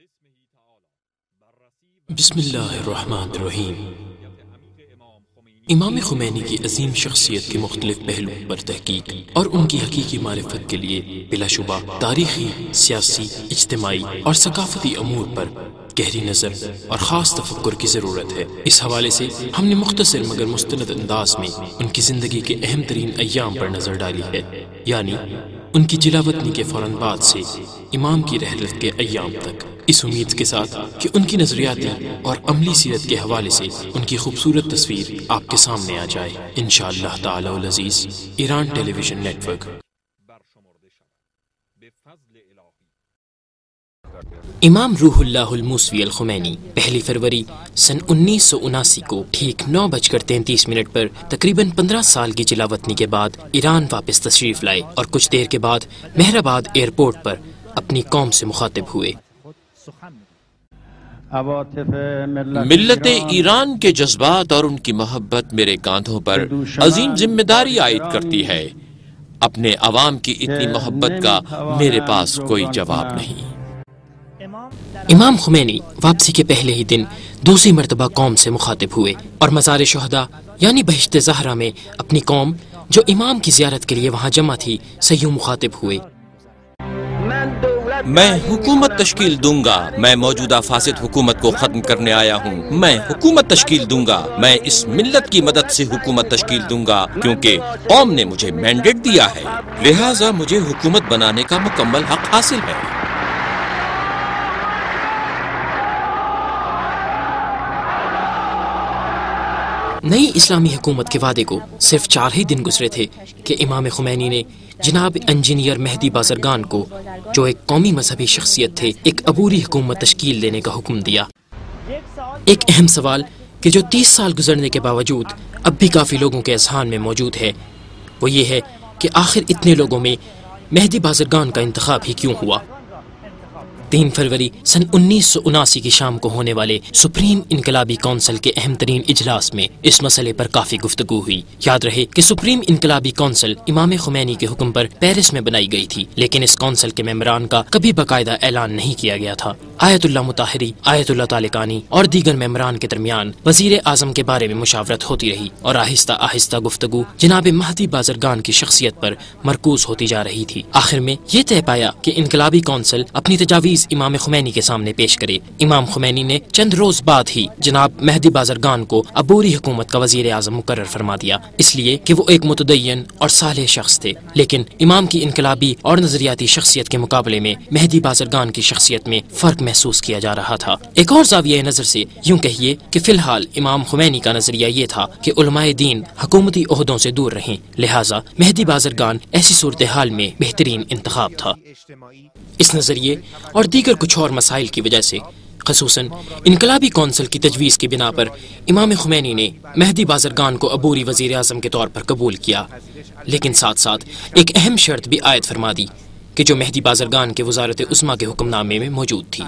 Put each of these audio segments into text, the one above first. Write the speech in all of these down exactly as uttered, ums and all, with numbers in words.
بسم اللہ الرحمن الرحیم۔ امام خمینی کی عظیم شخصیت کے مختلف پہلوؤں پر تحقیق اور ان کی حقیقی معرفت کے لیے بلا شبہ تاریخی، سیاسی، اجتماعی اور ثقافتی امور پر گہری نظر اور خاص تفکر کی ضرورت ہے۔ اس حوالے سے ہم نے مختصر مگر مستند انداز میں ان کی زندگی کے اہم ترین ایام پر نظر ڈالی ہے، یعنی ان کی جلاوطنی کے فوراً بعد سے امام کی رحلت کے ایام تک، اس امید کے ساتھ کہ ان کی نظریاتی اور عملی سیرت کے حوالے سے ان کی خوبصورت تصویر آپ کے سامنے آ جائے انشاءاللہ تعالی العزیز۔ Iran television network. امام روح اللہ الموسوی الخمینی پہلی فروری سن انیس سو اناسی کو ٹھیک نو بج کر تینتیس منٹ پر تقریباً پندرہ سال کی جلاوطنی کے بعد ایران واپس تشریف لائے اور کچھ دیر کے بعد مہرآباد ایئرپورٹ پر اپنی قوم سے مخاطب ہوئے۔ ملت ایران کے جذبات اور ان کی محبت میرے کاندھوں پر عظیم ذمہ داری عائد کرتی ہے۔ اپنے عوام کی اتنی محبت کا میرے پاس کوئی جواب نہیں۔ امام خمینی واپسی کے پہلے ہی دن دوسری مرتبہ قوم سے مخاطب ہوئے اور مزار شہداء یعنی بہشت زہرا میں اپنی قوم جو امام کی زیارت کے لیے وہاں جمع تھی سے یوں مخاطب ہوئے۔ میں حکومت تشکیل دوں گا، میں موجودہ فاسد حکومت کو ختم کرنے آیا ہوں، میں حکومت تشکیل دوں گا، میں اس ملت کی مدد سے حکومت تشکیل دوں گا کیونکہ قوم نے مجھے مینڈیٹ دیا ہے، لہٰذا مجھے حکومت بنانے کا مکمل حق حاصل ہے۔ نئی اسلامی حکومت کے وعدے کو صرف چار ہی دن گزرے تھے کہ امام خمینی نے جناب انجینئر مہدی بازرگان کو، جو ایک قومی مذہبی شخصیت تھے، ایک عبوری حکومت تشکیل دینے کا حکم دیا۔ ایک اہم سوال کہ جو تیس سال گزرنے کے باوجود اب بھی کافی لوگوں کے اذہان میں موجود ہے وہ یہ ہے کہ آخر اتنے لوگوں میں مہدی بازرگان کا انتخاب ہی کیوں ہوا؟ تین فروری سن انیس سو اناسی کی شام کو ہونے والے سپریم انقلابی کونسل کے اہم ترین اجلاس میں اس مسئلے پر کافی گفتگو ہوئی۔ یاد رہے کہ سپریم انقلابی کونسل امام خمینی کے حکم پر پیرس میں بنائی گئی تھی، لیکن اس کونسل کے ممبران کا کبھی باقاعدہ اعلان نہیں کیا گیا تھا۔ آیت اللہ مطہری، آیت اللہ طالقانی اور دیگر ممبران کے درمیان وزیر اعظم کے بارے میں مشاورت ہوتی رہی اور آہستہ آہستہ گفتگو جناب مہدی بازرگان کی شخصیت پر مرکوز ہوتی جا رہی تھی۔ آخر میں یہ طے پایا کہ انقلابی کونسل اپنی تجاویز امام خمینی کے سامنے پیش کرے۔ امام خمینی نے چند روز بعد ہی جناب مہدی بازرگان کو عبوری حکومت کا وزیر اعظم مقرر فرما دیا، اس لیے کہ وہ ایک متدین اور صالح شخص تھے، لیکن امام کی انقلابی اور نظریاتی شخصیت کے مقابلے میں مہدی بازرگان کی شخصیت میں فرق محسوس کیا جا رہا تھا۔ ایک اور زاویہ نظر سے یوں کہیے کہ فی الحال امام خمینی کا نظریہ یہ تھا کہ علماء دین حکومتی عہدوں سے دور رہیں، لہٰذا مہدی بازرگان ایسی صورتحال میں بہترین انتخاب تھا۔ اس نظریے اور دیگر کچھ اور مسائل کی وجہ سے، خصوصاً انقلابی کونسل کی تجویز کی بنا پر، امام خمینی نے مہدی بازرگان کو عبوری وزیر اعظم کے طور پر قبول کیا، لیکن ساتھ ساتھ ایک اہم شرط بھی عائد فرما دی کہ جو مہدی بازرگان کے وزارت عظمیٰ کے حکم نامے میں موجود تھی۔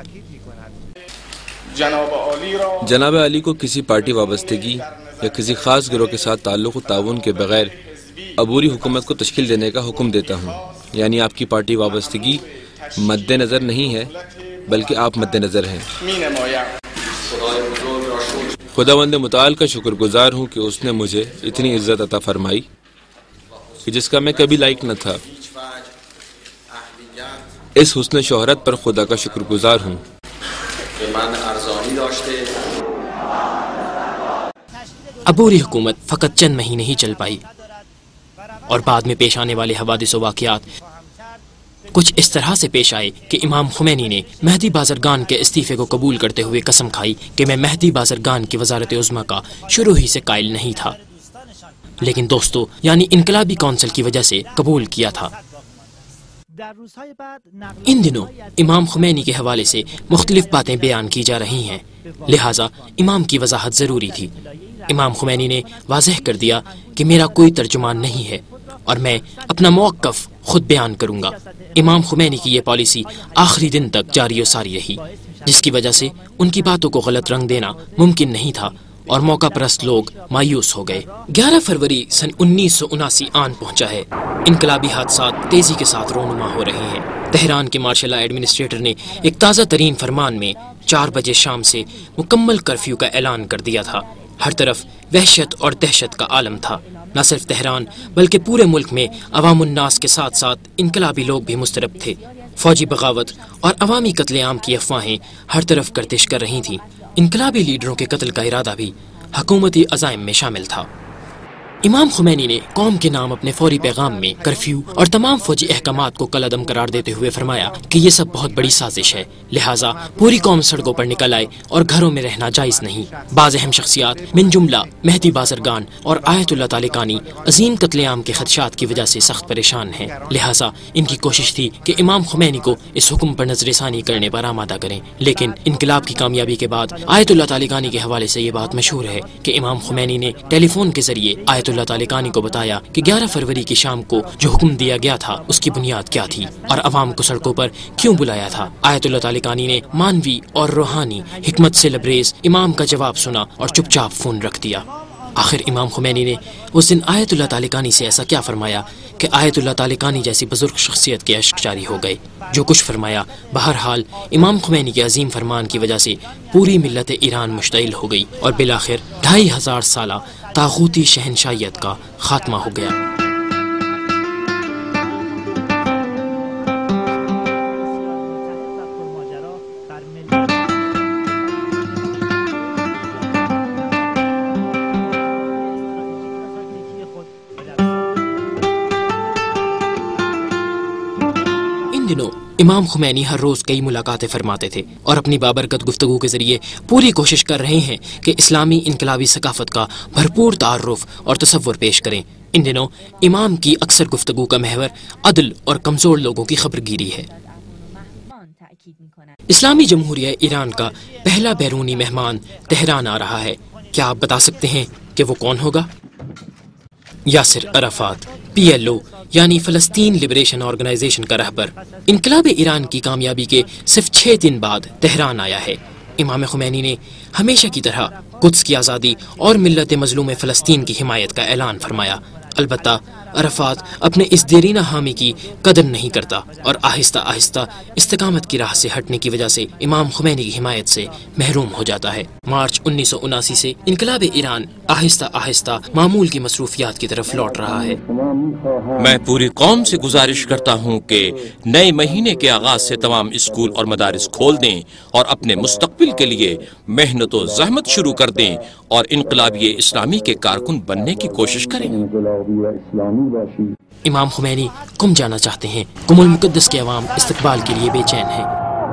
جناب علی کو کسی پارٹی وابستگی یا کسی خاص گروہ کے ساتھ تعلق و تعاون کے بغیر عبوری حکومت کو تشکیل دینے کا حکم دیتا ہوں، یعنی آپ کی پارٹی وابستگی مد نظر نہیں ہے بلکہ آپ مد نظر ہیں۔ خداوند متعال کا شکر گزار ہوں کہ اس نے مجھے اتنی عزت عطا فرمائی کہ جس کا میں کبھی لائق نہ تھا۔ اس حسن شہرت پر خدا کا شکر گزار ہوں۔ عبوری حکومت فقط چند مہینے ہی چل پائی اور بعد میں پیش آنے والے حوادث و واقعات کچھ اس طرح سے پیش آئے کہ امام خمینی نے مہدی بازرگان کے استعفے کو قبول کرتے ہوئے قسم کھائی کہ میں مہدی بازرگان کی وزارت عظمیٰ کا شروع ہی سے قائل نہیں تھا، لیکن دوستو یعنی انقلابی کونسل کی وجہ سے قبول کیا تھا۔ ان دنوں امام خمینی کے حوالے سے مختلف باتیں بیان کی جا رہی ہیں، لہٰذا امام کی وضاحت ضروری تھی۔ امام خمینی نے واضح کر دیا کہ میرا کوئی ترجمان نہیں ہے اور میں اپنا موقف خود بیان کروں گا۔ امام خمینی کی یہ پالیسی آخری دن تک جاری و ساری رہی، جس کی وجہ سے ان کی باتوں کو غلط رنگ دینا ممکن نہیں تھا اور موقع پرست لوگ مایوس ہو گئے۔ گیارہ فروری سن انیس سو اناسی آن پہنچا ہے۔ انقلابی حادثات تیزی کے ساتھ رونما ہو رہے ہیں۔ تہران کے مارشل لا ایڈمنسٹریٹر نے ایک تازہ ترین فرمان میں چار بجے شام سے مکمل کرفیو کا اعلان کر دیا تھا۔ ہر طرف وحشت اور دہشت کا عالم تھا۔ نہ صرف تہران بلکہ پورے ملک میں عوام الناس کے ساتھ ساتھ انقلابی لوگ بھی مضطرب تھے۔ فوجی بغاوت اور عوامی قتل عام کی افواہیں ہر طرف گردش کر رہی تھیں۔ انقلابی لیڈروں کے قتل کا ارادہ بھی حکومتی عزائم میں شامل تھا۔ امام خمینی نے قوم کے نام اپنے فوری پیغام میں کرفیو اور تمام فوجی احکامات کو کالعدم قرار دیتے ہوئے فرمایا کہ یہ سب بہت بڑی سازش ہے، لہٰذا پوری قوم سڑکوں پر نکل آئے اور گھروں میں رہنا جائز نہیں۔ بعض اہم شخصیات من جملہ مہدی بازرگان اور آیت اللہ طالقانی عظیم قتل عام کے خدشات کی وجہ سے سخت پریشان ہیں، لہٰذا ان کی کوشش تھی کہ امام خمینی کو اس حکم پر نظر ثانی کرنے پر آمادہ کریں۔ لیکن انقلاب کی کامیابی کے بعد آیت اللہ طالقانی کے حوالے سے یہ بات مشہور ہے کہ امام خمینی نے ٹیلی فون کے ذریعے آیت اللہ طالقانی کو بتایا کہ گیارہ فروری کی شام کو جو حکم دیا گیا تھا اس کی بنیاد کیا تھی اور عوام کو سڑکوں پر کیوں بلایا تھا۔ آیت اللہ طالقانی نے مانوی اور روحانی حکمت سے لبریز امام کا جواب سنا اور چپ چاپ فون رکھ دیا۔ آخر امام خمینی نے اس دن آیت اللہ طالقانی سے ایسا کیا فرمایا کہ آیت اللہ طالقانی جیسی بزرگ شخصیت کے اشک جاری ہو گئے۔ جو کچھ فرمایا بہرحال امام خمینی کے عظیم فرمان کی وجہ سے پوری ملت ایران مشتعل ہو گئی اور بالآخر ڈھائی ہزار سالہ طاغوتی شہنشاہیت کا خاتمہ ہو گیا۔ ان دنوں امام خمینی ہر روز کئی ملاقاتیں فرماتے تھے اور اپنی بابرکت گفتگو کے ذریعے پوری کوشش کر رہے ہیں کہ اسلامی انقلابی ثقافت کا بھرپور تعارف اور تصور پیش کریں۔ ان دنوں امام کی اکثر گفتگو کا محور عدل اور کمزور لوگوں کی خبر گیری ہے۔ اسلامی جمہوریہ ایران کا پہلا بیرونی مہمان تہران آ رہا ہے۔ کیا آپ بتا سکتے ہیں کہ وہ کون ہوگا؟ Yasser Arafat, P L O یعنی فلسطین لبریشن آرگنائزیشن کا رہبر، انقلاب ایران کی کامیابی کے صرف چھ دن بعد تہران آیا ہے۔ امام خمینی نے ہمیشہ کی طرح قدس کی آزادی اور ملت مظلوم فلسطین کی حمایت کا اعلان فرمایا۔ البتہ عرفات اپنے اس دیرینہ حامی کی قدر نہیں کرتا اور آہستہ آہستہ استقامت کی راہ سے ہٹنے کی وجہ سے امام خمینی کی حمایت سے محروم ہو جاتا ہے۔ مارچ انیس سو اناسی سے انقلاب ایران آہستہ آہستہ معمول کی مصروفیات کی طرف لوٹ رہا ہے۔ میں پوری قوم سے گزارش کرتا ہوں کہ نئے مہینے کے آغاز سے تمام اسکول اور مدارس کھول دیں اور اپنے مستقبل کے لیے محنت و زحمت شروع کر دیں اور انقلابی اسلامی کے کارکن بننے کی کوشش کریں۔ امام خمینی کم جانا چاہتے ہیں۔ قم المقدس کے عوام استقبال کے لیے بے چین ہیں۔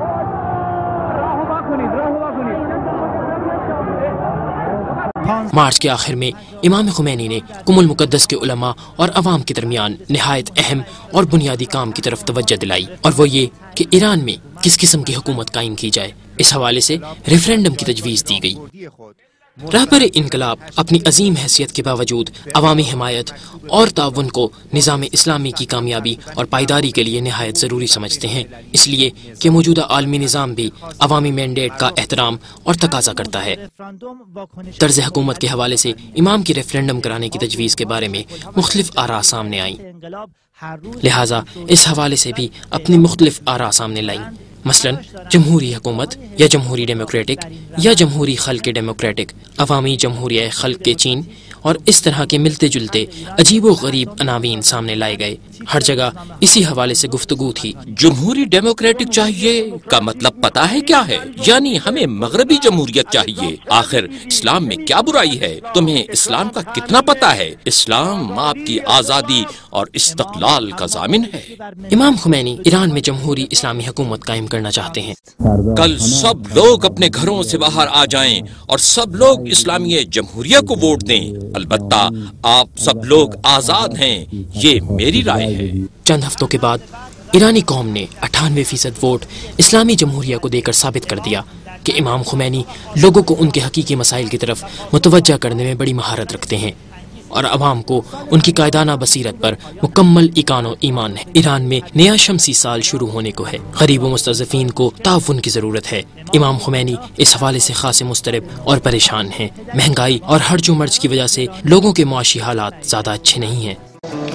مارچ کے آخر میں امام خمینی نے قم المقدس کے علماء اور عوام کے درمیان نہایت اہم اور بنیادی کام کی طرف توجہ دلائی، اور وہ یہ کہ ایران میں کس قسم کی حکومت قائم کی جائے۔ اس حوالے سے ریفرینڈم کی تجویز دی گئی۔ رہبر انقلاب اپنی عظیم حیثیت کے باوجود عوامی حمایت اور تعاون کو نظام اسلامی کی کامیابی اور پائیداری کے لیے نہایت ضروری سمجھتے ہیں، اس لیے کہ موجودہ عالمی نظام بھی عوامی مینڈیٹ کا احترام اور تقاضا کرتا ہے۔ طرز حکومت کے حوالے سے امام کی ریفرینڈم کرانے کی تجویز کے بارے میں مختلف آراء سامنے آئیں، لہٰذا اس حوالے سے بھی اپنی مختلف آراء سامنے لائیں، مثلا جمہوری حکومت یا جمہوری ڈیموکریٹک یا جمہوری خلق ڈیموکریٹک، عوامی جمہوریہ خلق کے چین، اور اس طرح کے ملتے جلتے عجیب و غریب عناوین سامنے لائے گئے۔ ہر جگہ اسی حوالے سے گفتگو تھی۔ جمہوری ڈیموکریٹک چاہیے کا مطلب پتا ہے کیا ہے؟ یعنی ہمیں مغربی جمہوریت چاہیے۔ آخر اسلام میں کیا برائی ہے؟ تمہیں اسلام کا کتنا پتا ہے؟ اسلام آپ کی آزادی اور استقلال کا ضامن ہے۔ امام خمینی ایران میں جمہوری اسلامی حکومت قائم کرنا چاہتے ہیں۔ کل سب لوگ اپنے گھروں سے باہر آ جائیں اور سب لوگ اسلامی جمہوریہ کو ووٹ دیں، البتہ آپ سب لوگ آزاد ہیں، یہ میری رائے ہے۔ چند ہفتوں کے بعد ایرانی قوم نے اٹھانوے فیصد ووٹ اسلامی جمہوریہ کو دے کر ثابت کر دیا کہ امام خمینی لوگوں کو ان کے حقیقی مسائل کی طرف متوجہ کرنے میں بڑی مہارت رکھتے ہیں۔ اور عوام کو ان کی قائدانہ بصیرت پر مکمل ایمان و ایمان ہے۔ ایران میں نیا شمسی سال شروع ہونے کو ہے، غریب و مستضعفین کو تعاون کی ضرورت ہے۔ امام خمینی اس حوالے سے خاص مضطرب اور پریشان ہیں۔ مہنگائی اور ہرج و مرج کی وجہ سے لوگوں کے معاشی حالات زیادہ اچھے نہیں ہیں۔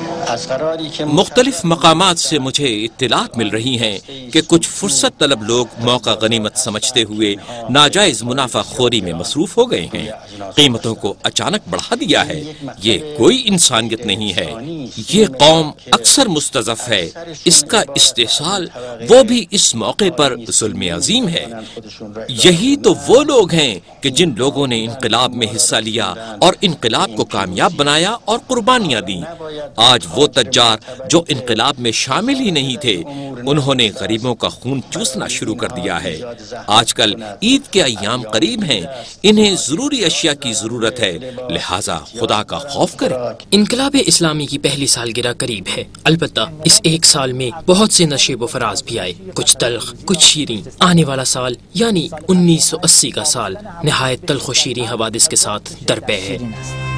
مختلف مقامات سے مجھے اطلاعات مل رہی ہیں کہ کچھ فرصت طلب لوگ موقع غنیمت سمجھتے ہوئے ناجائز منافع خوری میں مصروف ہو گئے ہیں، قیمتوں کو اچانک بڑھا دیا ہے۔ یہ کوئی انسانیت نہیں ہے، یہ قوم اکثر مستضعف ہے، اس کا استحصال وہ بھی اس موقع پر ظلم عظیم ہے۔ یہی تو وہ لوگ ہیں کہ جن لوگوں نے انقلاب میں حصہ لیا اور انقلاب کو کامیاب بنایا اور قربانیاں دیں۔ آج وہ تجار جو انقلاب میں شامل ہی نہیں تھے، انہوں نے غریبوں کا خون چوسنا شروع کر دیا ہے۔ آج کل عید کے ایام قریب ہیں، انہیں ضروری اشیاء کی ضرورت ہے، لہٰذا خدا کا خوف کریں۔ انقلاب اسلامی کی پہلی سالگرہ قریب ہے، البتہ اس ایک سال میں بہت سے نشیب و فراز بھی آئے، کچھ تلخ کچھ شیریں۔ آنے والا سال یعنی انیس سو اسی کا سال نہایت تلخ و شیریں حوادث کے ساتھ درپے ہے۔